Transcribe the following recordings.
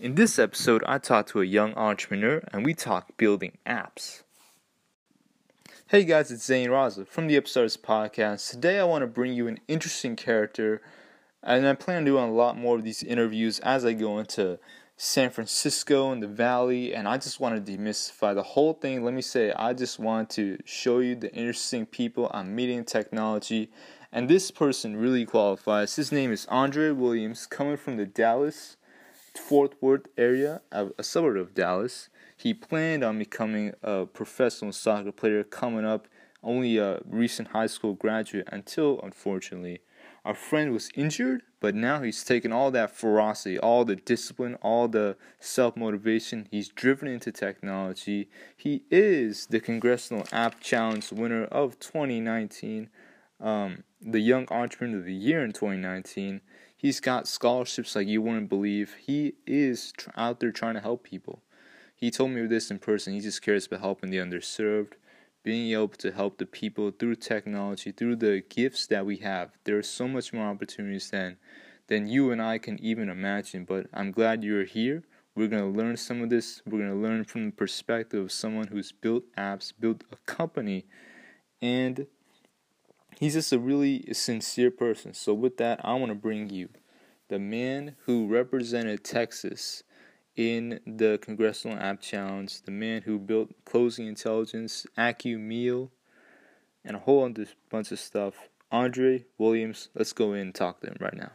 In this episode, I talk to a young entrepreneur and we talk building apps. Hey guys, it's Zane Raza from the Upstarts Podcast. Today I want to bring you an interesting character, and I plan on doing a lot more of these interviews as I go into San Francisco and the Valley, and I just want to demystify the whole thing. Let me say, I just want to show you the interesting people I'm meeting in technology, and this person really qualifies. His name is Andre Williams, coming from the Dallas Fort Worth area, a suburb of Dallas. He planned on becoming a professional soccer player coming up, only a recent high school graduate until, unfortunately, our friend was injured, but now he's taken all that ferocity, all the discipline, all the self-motivation. He's driven into technology. He is the Congressional App Challenge winner of 2019, the Young Entrepreneur of the Year in 2019. He's got scholarships like you wouldn't believe. He is out there trying to help people. He told me this in person. He just cares about helping the underserved, being able to help the people through technology, through the gifts that we have. There are so much more opportunities than you and I can even imagine. But I'm glad you're here. We're going to learn some of this. We're going to learn from the perspective of someone who's built apps, built a company, and he's just a really sincere person. So with that, I want to bring you the man who represented Texas in the Congressional App Challenge, the man who built Closing Intelligence, AccuMeal, and a whole other bunch of stuff. Andre Williams. Let's go in and talk to him right now.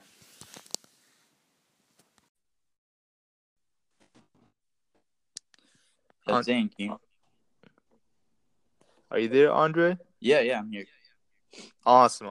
Zane, are you there, Andre? Yeah, I'm here. Awesome.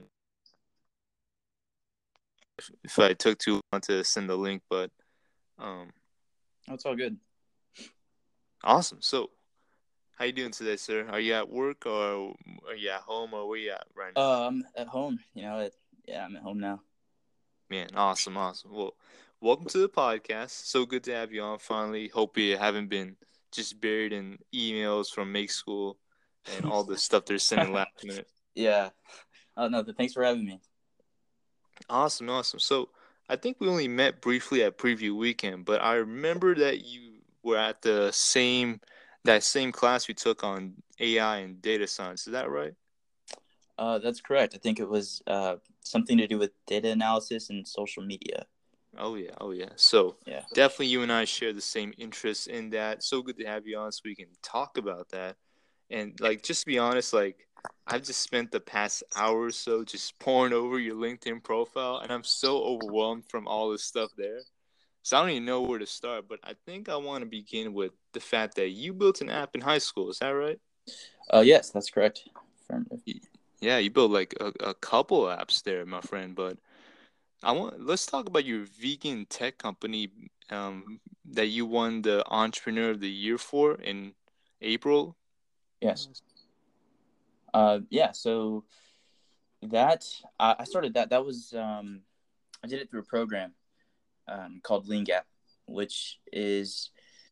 If I took too long to send the link, but it's all good. Awesome. So, how you doing today, sir? Are you at work or are you at home or where you at right now? I'm at home. I'm at home now. Man, awesome. Well, welcome to the podcast. So good to have you on finally. Hope you haven't been just buried in emails from Make School and all the stuff they're sending last minute. Yeah. Oh, no, thanks for having me. Awesome. So, I think we only met briefly at Preview Weekend, but I remember that you were at that same class we took on AI and data science. Is that right? That's correct. I think it was something to do with data analysis and social media. Oh yeah. So definitely you and I share the same interests in that. So good to have you on so we can talk about that. And just to be honest, I've just spent the past hour or so just pouring over your LinkedIn profile, and I'm so overwhelmed from all this stuff there. So I don't even know where to start, but I think I want to begin with the fact that you built an app in high school. Is that right? Yes, that's correct. Yeah, you built a couple apps there, my friend. But let's talk about your vegan tech company that you won the Entrepreneur of the Year for in April. Yes. So that I started that. That was I did it through a program called Lean Gap, which is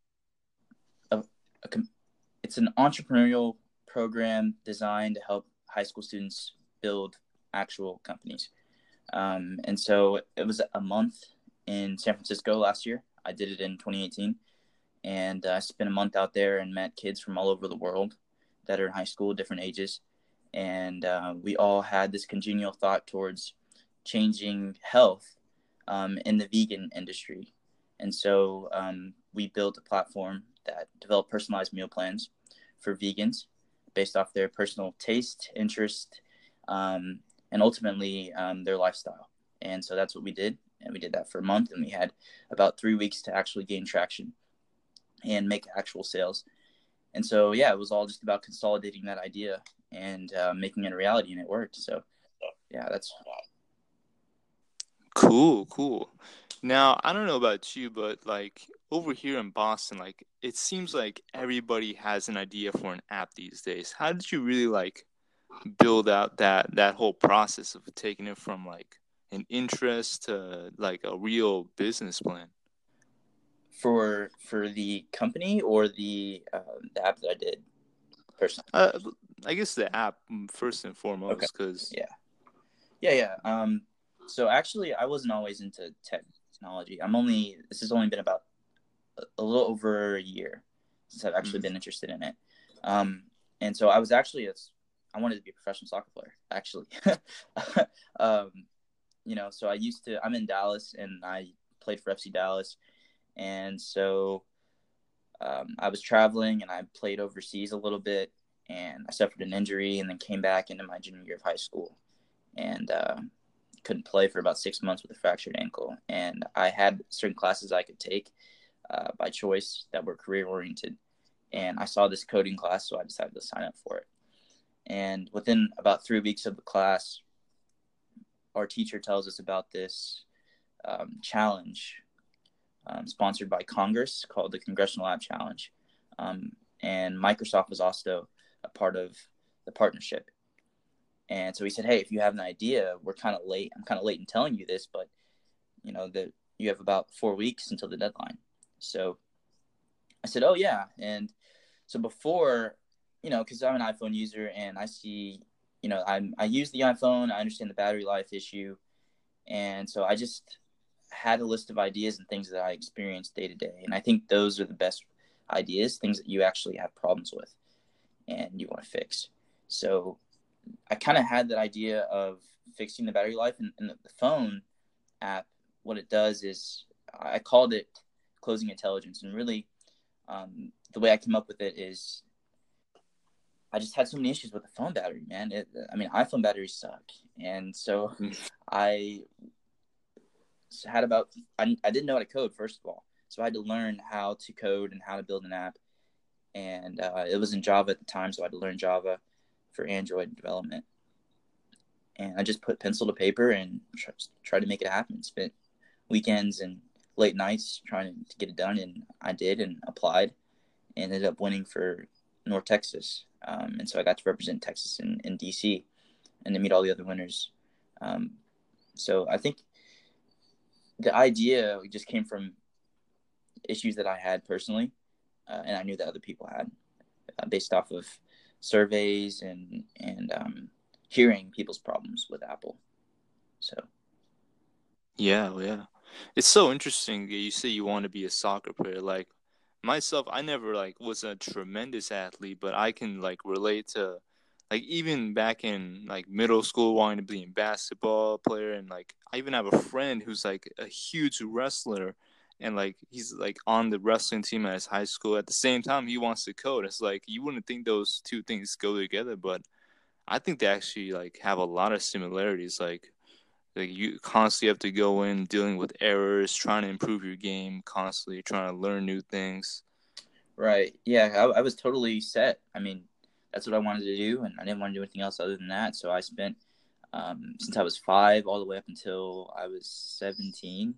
it's an entrepreneurial program designed to help high school students build actual companies. And so it was a month in San Francisco last year. I did it in 2018, and I spent a month out there and met kids from all over the world that are in high school, different ages. And we all had this congenial thought towards changing health in the vegan industry. And so we built a platform that developed personalized meal plans for vegans based off their personal taste, interest, and ultimately their lifestyle. And so that's what we did. And we did that for a month, and we had about 3 weeks to actually gain traction and make actual sales. And so, it was all just about consolidating that idea and making it a reality, and it worked. So, that's cool. Now, I don't know about you, but over here in Boston, it seems like everybody has an idea for an app these days. How did you really build out that whole process of taking it from an interest to a real business plan? For the company or the app that I did personally? I guess the app first and foremost, because So actually, I wasn't always into technology. This has only been about a little over a year since I've actually been interested in it. And so I was actually I wanted to be a professional soccer player, actually. So I'm in Dallas, and I played for FC Dallas. And so I was traveling, and I played overseas a little bit, and I suffered an injury and then came back into my junior year of high school, and couldn't play for about 6 months with a fractured ankle. And I had certain classes I could take by choice that were career-oriented. And I saw this coding class, so I decided to sign up for it. And within about 3 weeks of the class, our teacher tells us about this challenge sponsored by Congress called the Congressional App Challenge. And Microsoft was also a part of the partnership. And so he said, hey, if you have an idea, we're kind of late. I'm kind of late in telling you this, but that you have about 4 weeks until the deadline. So I said, oh yeah. And so before, because I'm an iPhone user and I see, I use the iPhone, I understand the battery life issue. And so I just had a list of ideas and things that I experienced day to day. And I think those are the best ideas, things that you actually have problems with and you want to fix. So I kind of had that idea of fixing the battery life, and the phone app, what it does is I called it closing intelligence. And really the way I came up with it is I just had so many issues with the phone battery, man. iPhone batteries suck. And so I didn't know how to code, first of all. So I had to learn how to code and how to build an app. And it was in Java at the time, so I had to learn Java for Android development. And I just put pencil to paper and tried to make it happen. Spent weekends and late nights trying to get it done, and I did, and applied, and ended up winning for North Texas. And so I got to represent Texas in DC and to meet all the other winners. So I think the idea just came from issues that I had personally, and I knew that other people had, based off of surveys and hearing people's problems with Apple. So Yeah. It's so interesting. You say you want to be a soccer player. Like myself, I never was a tremendous athlete, but I can relate to even back in middle school wanting to be a basketball player, and I even have a friend who's a huge wrestler, and he's on the wrestling team at his high school. At the same time, he wants to code. It's you wouldn't think those two things go together, but I think they actually have a lot of similarities. You constantly have to go in dealing with errors, trying to improve your game, constantly trying to learn new things. Right. Yeah, I was totally set. That's what I wanted to do, and I didn't want to do anything else other than that. So I spent, since I was 5 all the way up until I was 17.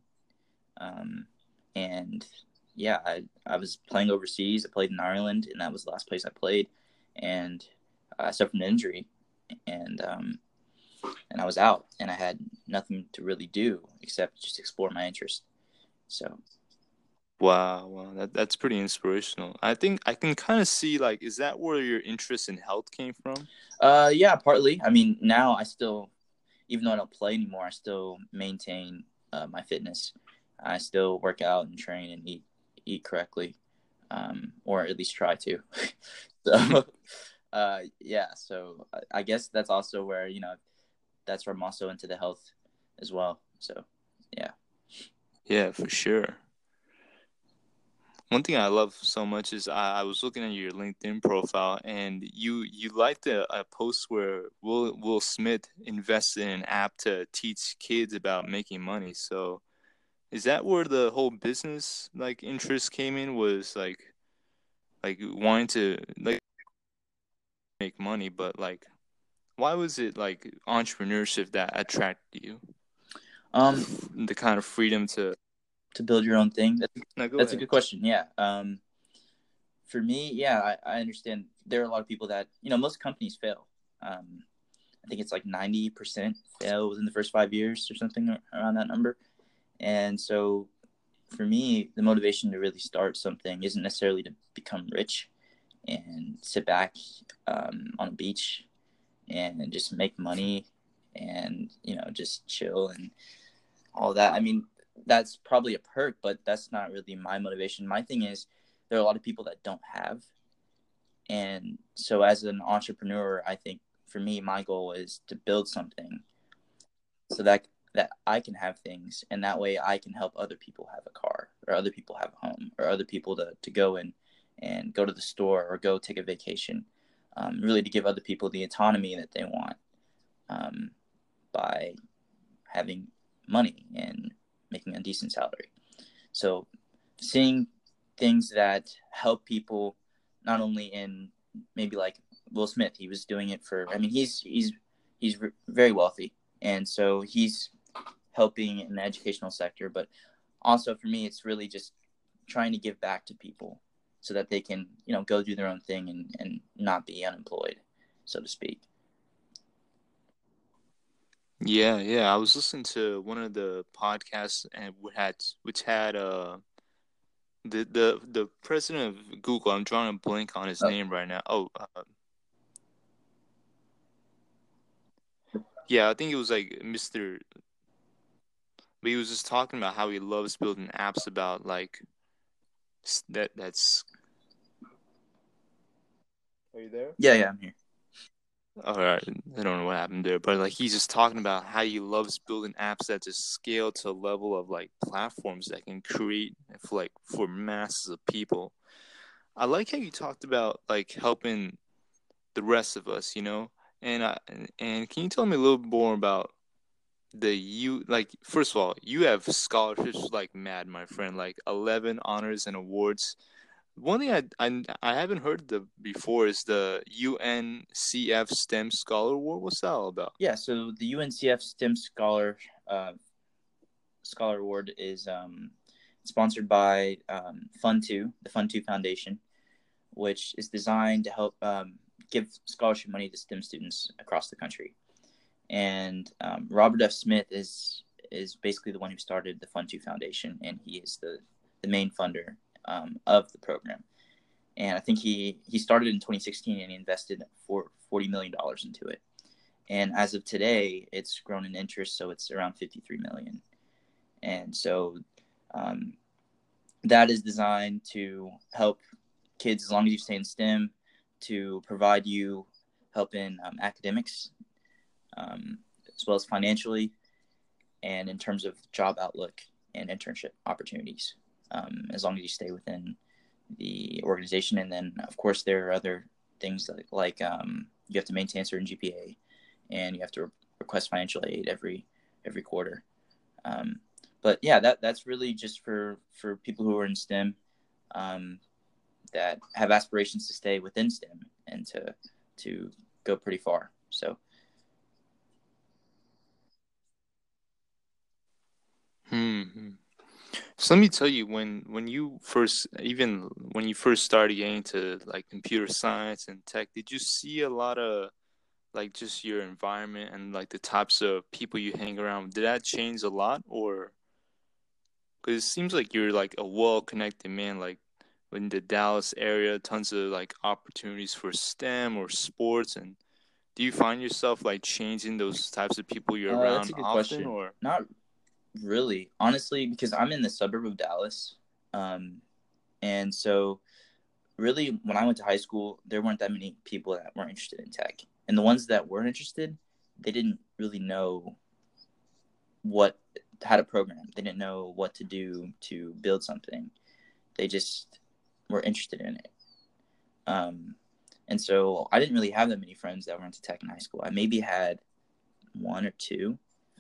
And yeah, I was playing overseas. I played in Ireland, and that was the last place I played. And I suffered an injury, and I was out, and I had nothing to really do except just explore my interest. So Wow, that's pretty inspirational. I think I can kind of see is that where your interest in health came from? Yeah, partly. Now I still, even though I don't play anymore, I still maintain my fitness. I still work out and train and eat correctly, or at least try to. So yeah, so I guess that's also where that's where I'm also into the health as well. So yeah. Yeah, for sure. One thing I love so much is I was looking at your LinkedIn profile, and you liked a post where Will Smith invested in an app to teach kids about making money. So is that where the whole business interest came in? Was wanting to make money, but why was it entrepreneurship that attracted you? The kind of freedom to build your own thing. That's a ahead. good question. Yeah. For me, yeah, I understand there are a lot of people that, most companies fail. I think it's 90% fail within the first 5 years or something around that number. And so for me, the motivation to really start something isn't necessarily to become rich and sit back on a beach and just make money and, just chill and all that. that's probably a perk, but that's not really my motivation. My thing is there are a lot of people that don't have. And so as an entrepreneur, I think for me, my goal is to build something so that I can have things, and that way I can help other people have a car, or other people have a home, or other people to go and go to the store or go take a vacation. Really to give other people the autonomy that they want, by having money and making a decent salary. So seeing things that help people, not only in maybe like Will Smith, he was doing it for, I mean, he's very wealthy. And so he's helping in the educational sector, but also for me, it's really just trying to give back to people so that they can, go do their own thing and not be unemployed, so to speak. Yeah. I was listening to one of the podcasts and which had the president of Google. I'm drawing a blank on his name right now. Yeah, I think it was like Mr. But he was just talking about how he loves building apps about like that's. Are you there? Yeah, I'm here. All right, I don't know what happened there, but like he's just talking about how he loves building apps that just scale to a level of like platforms that can create for masses of people. I like how you talked about like helping the rest of us, and can you tell me a little more about first of all, you have scholarships like mad, my friend, like 11 honors and awards. One thing I haven't heard before is the UNCF STEM Scholar Award. What's that all about? Yeah, so the UNCF STEM Scholar Award is sponsored by Fund2, the Fund2 Foundation, which is designed to help give scholarship money to STEM students across the country. And Robert F. Smith is basically the one who started the Fund2 Foundation, and he is the main funder of the program. And I think he started in 2016 and he invested $40 million into it. And as of today, it's grown in interest, so it's around $53 million. And so that is designed to help kids, as long as you stay in STEM, to provide you help in academics, as well as financially, and in terms of job outlook and internship opportunities, as long as you stay within the organization. And then, of course, there are other things like you have to maintain a certain GPA, and you have to request financial aid every quarter. But yeah, that's really just for people who are in STEM, that have aspirations to stay within STEM and to go pretty far. So. So let me tell you, when you first started getting into like computer science and tech, did you see a lot of like just your environment and like the types of people you hang around? Did that change a lot, or because it seems like you're like a well-connected man, like in the Dallas area, tons of like opportunities for STEM or sports, and do you find yourself like changing those types of people you're That's around a good often, question. or Not really, honestly, because I'm in the suburb of Dallas, and so really when I went to high school, there weren't that many people that weren't interested in tech, and the ones that were interested, they didn't really know how to program. They didn't know what to do to build something. They just were interested in it. And so I didn't really have that many friends that were into tech in high school. I maybe had one or two.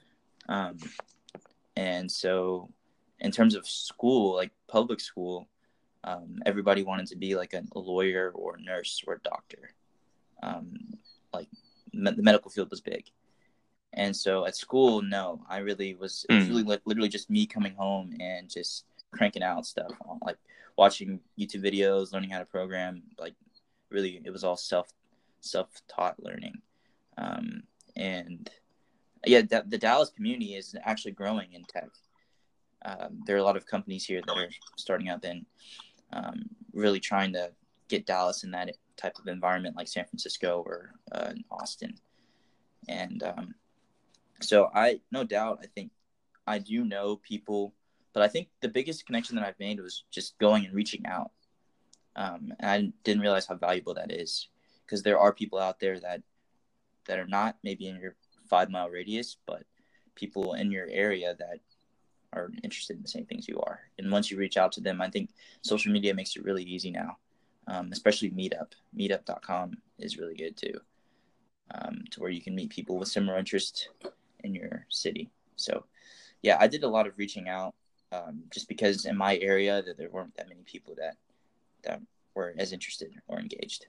And so in terms of school, like public school, everybody wanted to be like a lawyer or a nurse or a doctor. Like the medical field was big. And so at school, no, I really was, it was really literally just me coming home and just cranking out stuff, like watching YouTube videos, learning how to program. Like really, it was all self-taught learning. And yeah, the Dallas community is actually growing in tech. There are a lot of companies here that are starting up and really trying to get Dallas in that type of environment like San Francisco or Austin. And so no doubt, I think I do know people But I think the biggest connection that I've made was just going and reaching out. And I didn't realize how valuable that is, because there are people out there that are not maybe in your 5 mile radius, but people in your area that are interested in the same things you are. And once you reach out to them, I think social media makes it really easy now, especially Meetup. Meetup.com is really good too, to where you can meet people with similar interests in your city. So, yeah, I did a lot of reaching out, just because in my area that there weren't that many people that were as interested or engaged.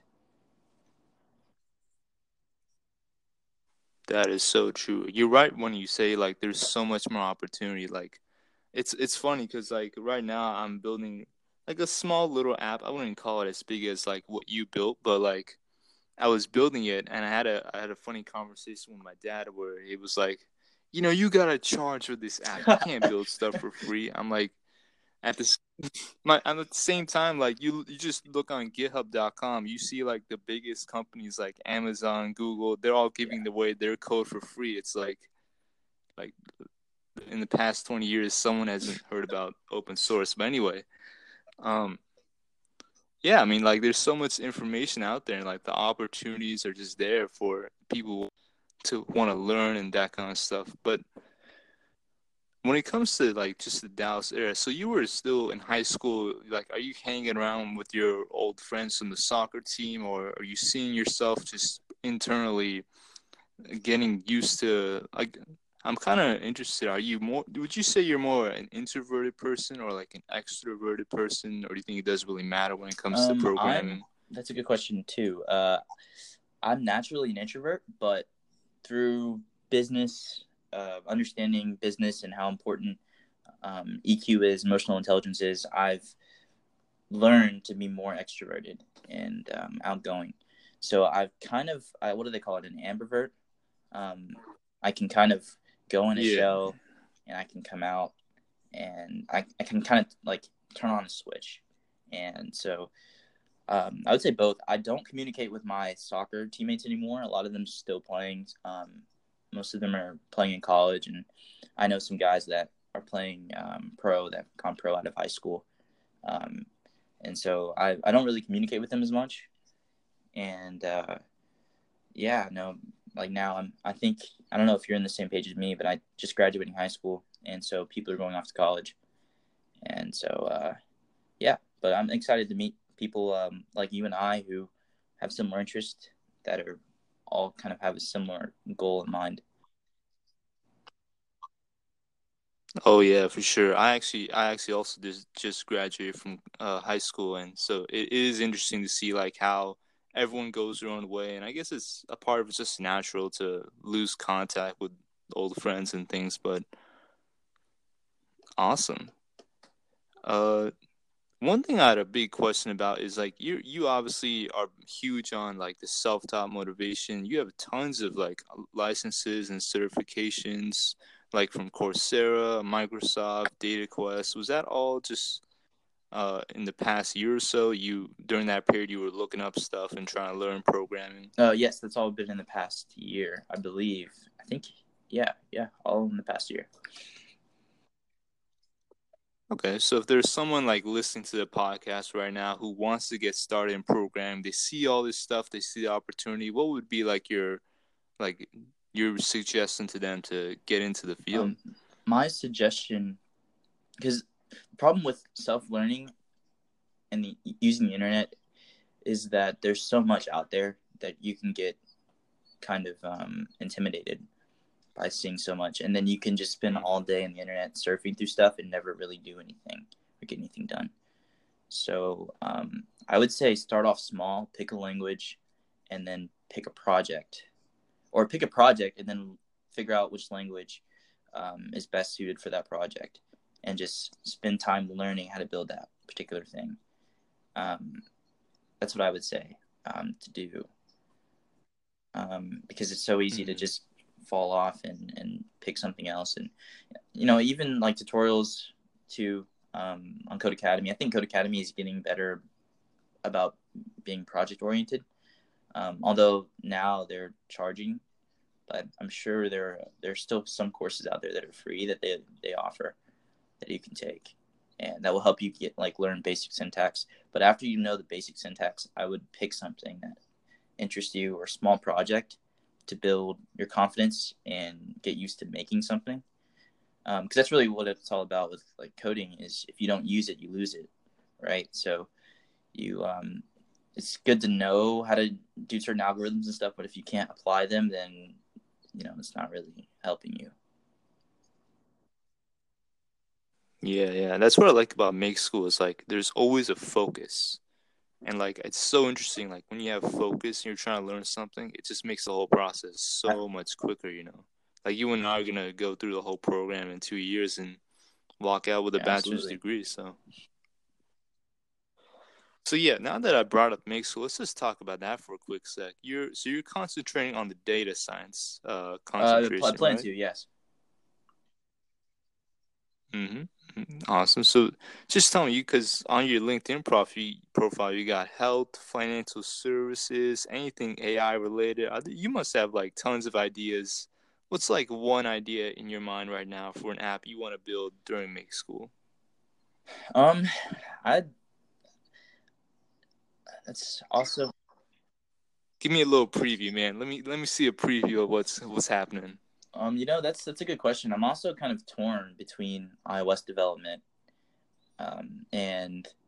That is so true. You're right when you say like there's so much more opportunity. Like it's funny because like right now I'm building like a small little app. I wouldn't call it as big as like what you built, but like I was building it and I had a funny conversation with my dad where he was like, you gotta charge for this app. You can't build stuff for free. I'm like, at this at the same time, like you just look on github.com, you see like the biggest companies like Amazon, Google, they're all giving away their code for free. It's like in the past 20 years someone hasn't heard about open source. But anyway, um yeah, I mean, like there's so much information out there and like the opportunities are just there for people to want to learn and that kind of stuff. But when it comes to like just the Dallas area, so you were still in high school, like are you hanging around with your old friends from the soccer team, or are you seeing yourself just internally getting used to like I'm kind of interested. Would you say you're more an introverted person or like an extroverted person, or do you think it doesn't really matter when it comes to programming? That's a good question too. I'm naturally an introvert, but through business, understanding business and how important EQ is, emotional intelligence is, I've learned to be more extroverted and outgoing. So I've what do they call it? An ambivert. I can kind of go in a shell and I can come out, and I can kind of like turn on a switch. And so I would say both. I don't communicate with my soccer teammates anymore. A lot of them still playing. Most of them are playing in college, and I know some guys that are playing pro, that have gone pro out of high school. And so I don't really communicate with them as much. And yeah, no, like now I think, I don't know if you're in the same page as me, but I just graduating high school, and so people are going off to college. And so yeah, but I'm excited to meet people like you and I who have similar interests, that are all kind of have a similar goal in mind. Oh yeah, for sure. I actually also just graduated from high school, and so it is interesting to see like how everyone goes their own way, and I guess it's a part of it's just natural to lose contact with old friends and things. But awesome. Uh, One thing I had a big question about is like you obviously are huge on like the self-taught motivation. You have tons of like licenses and certifications like from Coursera, Microsoft, DataQuest. Was that all just in the past year or so? You during that period you were looking up stuff and trying to learn programming? Yes, that's all been in the past year, I believe. I think, yeah, all in the past year. Okay, so if there's someone like listening to the podcast right now who wants to get started in programming, they see all this stuff, they see the opportunity, what would be like your suggestion to them to get into the field? My suggestion, because the problem with self-learning and using the internet is that there's so much out there that you can get kind of intimidated by seeing so much, and then you can just spend all day on the internet surfing through stuff and never really do anything or get anything done. So I would say start off small, pick a language, and then pick a project, or pick a project and then figure out which language is best suited for that project, and just spend time learning how to build that particular thing. That's what I would say to do, because it's so easy to just fall off and pick something else. And even like tutorials too, on Codecademy. I think Codecademy is getting better about being project oriented, although now they're charging, but I'm sure there's still some courses out there that are free that they offer. that you can take, and that will help you learn basic syntax. But after you know the basic syntax, I would pick something that interests you or a small project to build your confidence and get used to making something. Because that's really what it's all about with coding, is if you don't use it, you lose it, right? So you it's good to know how to do certain algorithms and stuff, but if you can't apply them, then it's not really helping you. Yeah. That's what I like about Make School, is there's always a focus. And it's so interesting, when you have focus and you're trying to learn something, it just makes the whole process so much quicker, you and I are gonna go through the whole program in 2 years and walk out with a bachelor's degree. So yeah, now that I brought up Make School, let's just talk about that for a quick sec. You're concentrating on the data science concentration, I plan right? to, yes. Awesome. So just tell me, because on your LinkedIn profile, you got health, financial services, anything AI related. You must have tons of ideas. What's one idea in your mind right now for an app you want to build during Make School? That's also. Give me a little preview, man. Let me see a preview of what's happening. That's a good question. I'm also kind of torn between iOS development and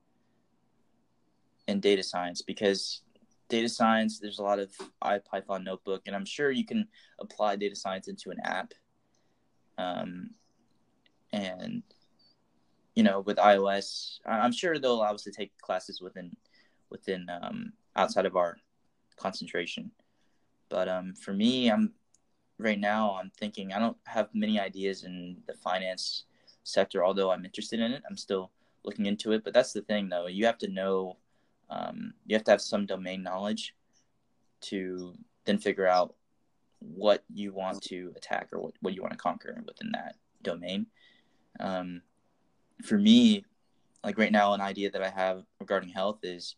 data science, because data science, there's a lot of IPython notebook, and I'm sure you can apply data science into an app. And with iOS, I'm sure they'll allow us to take classes within outside of our concentration. But for me, right now I'm thinking I don't have many ideas in the finance sector, although I'm interested in it. I'm still looking into it. But that's the thing, though. You have to know, you have to have some domain knowledge to then figure out what you want to attack or what you want to conquer within that domain. For me, right now, an idea that I have regarding health is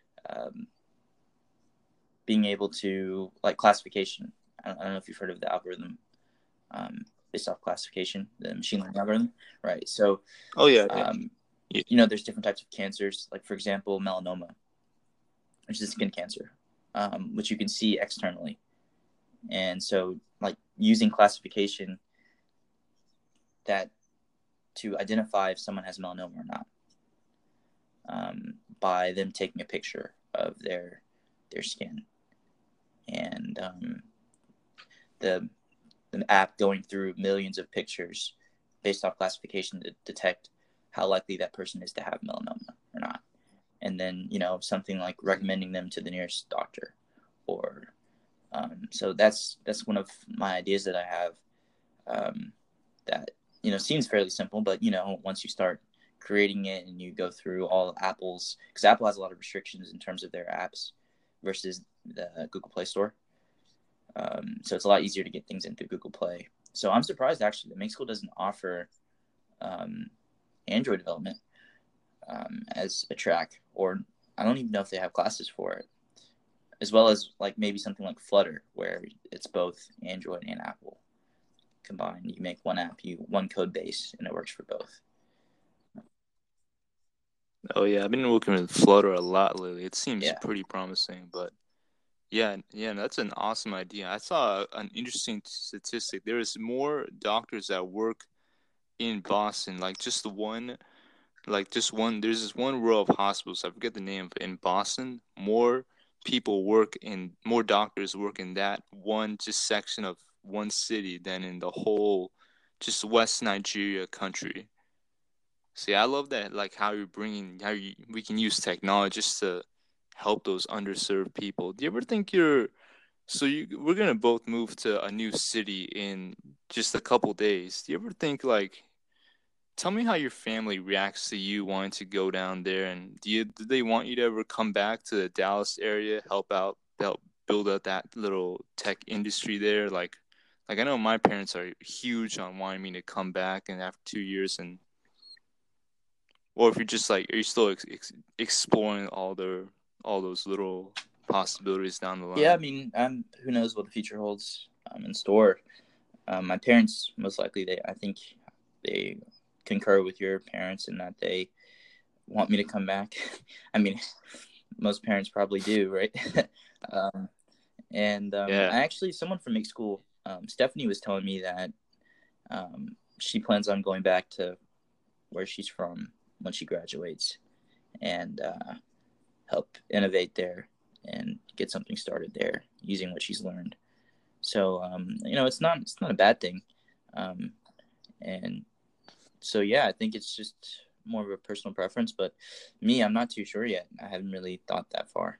being able to classification. I don't know if you've heard of the algorithm based off classification, the machine learning algorithm, right? So, there's different types of cancers, for example, melanoma, which is skin cancer, which you can see externally. And so, using classification that to identify if someone has melanoma or not, by them taking a picture of their skin, and the app going through millions of pictures based off classification to detect how likely that person is to have melanoma or not, and then something like recommending them to the nearest doctor, or so that's one of my ideas that I have, that seems fairly simple, but once you start creating it and you go through all Apple's, because Apple has a lot of restrictions in terms of their apps versus the Google Play Store. So it's a lot easier to get things into Google Play. So I'm surprised actually that Make School doesn't offer Android development as a track, or I don't even know if they have classes for it, as well as maybe something like Flutter, where it's both Android and Apple combined. You make one app, one code base, and it works for both. Oh yeah, I've been working with Flutter a lot lately. It seems pretty promising, but yeah, that's an awesome idea. I saw an interesting statistic. There is more doctors that work in Boston, there's this one row of hospitals, I forget the name, but in Boston, more doctors work in that one just section of one city than in the whole just West Nigeria country. See, I love that, how we can use technology just to help those underserved people. Do you ever think we're going to both move to a new city in just a couple days. Do you ever think tell me how your family reacts to you wanting to go down there, and do they want you to ever come back to the Dallas area, help build up that little tech industry there? I know my parents are huge on wanting me to come back and after 2 years, or if you're just are you still exploring all those little possibilities down the line? Yeah, I mean, who knows what the future holds in store. My parents, most likely, I think they concur with your parents in that they want me to come back. I mean, most parents probably do, right? Yeah. I actually, someone from Make School, Stephanie, was telling me that she plans on going back to where she's from when she graduates and help innovate there and get something started there using what she's learned. So it's not a bad thing, and so yeah, I think it's just more of a personal preference. But me, I'm not too sure yet. I haven't really thought that far.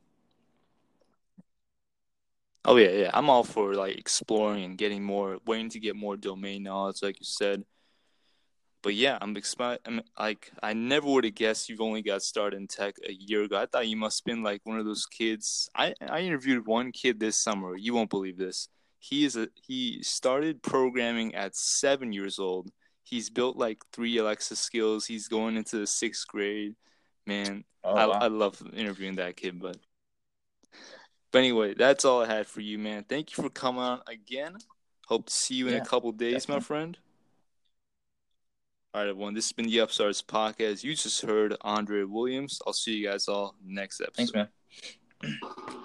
Oh yeah. I'm all for like exploring and getting more, waiting to get more domain knowledge, like you said. But yeah, I'm like, I never would have guessed you've only got started in tech a year ago. I thought you must have been like one of those kids. I interviewed one kid this summer. You won't believe this. He started programming at 7 years old. He's built like 3 Alexa skills. He's going into the 6th grade. Man, Oh I wow! love interviewing that kid. But anyway, that's all I had for you, man. Thank you for coming on again. Hope to see you in a Yeah, couple days, my definitely. friend. All right, everyone. This has been the Upstarts Podcast. You just heard Andre Williams. I'll see you guys all next Thanks, episode. man.